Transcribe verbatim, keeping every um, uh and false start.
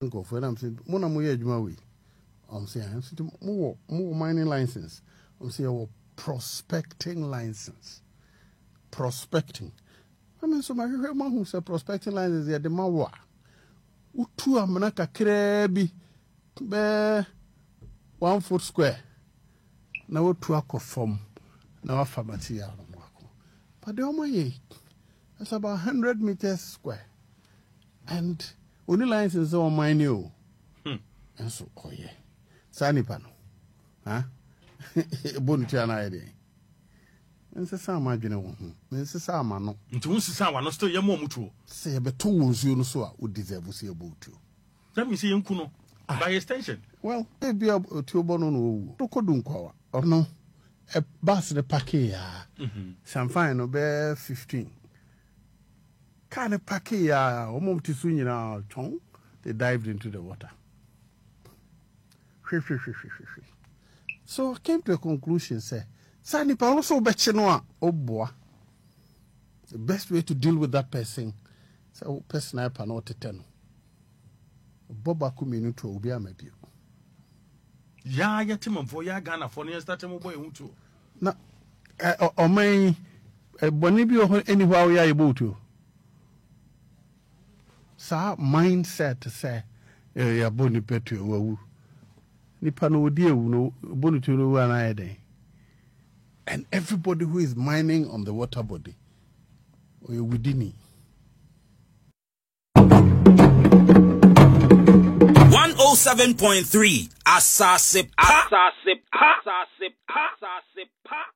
Go for them. Saying, "Mona moye jumawi." I'm saying, "I'm saying more more mining license." I'm saying, "Oh, prospecting license, prospecting." I mean, so my man who said prospecting license is the mawa. Utu amana kakrebi be one foot square. Now utu ako form. Now a pharmacy out of Marco. But the only that's about one hundred meters square. And only license on my new. Hmm. And so, oh yeah. Sani pano. Huh? Bonitia na idea. And so, some imagine one. Mister Samano. Into Sama, no still your mom too. Say, but two wounds you know so would deserve to see about you. Let me see you, Kuno. By extension. Well, maybe a two bono to Kodunko or no. A bus the packet, some fine over fifteen. Kind of packet, or mom to swing in our tongue, they dived into the water. So I came to a conclusion, say, Sani Paulo Bechenoa, oh boy. The best way to deal with that person, so person I cannot tell. Boba Kuminuto will be a maybe. Ya ya Timon for ya Ghana for near starting boy unto. Na or may a bonibio anywhere we are able to. Sa mindset to say, ya boni petu wu. Nipano dear no bonito and I day. And everybody who is mining on the water body or within it. one oh seven point three Asasip Asasip Asasip Asasip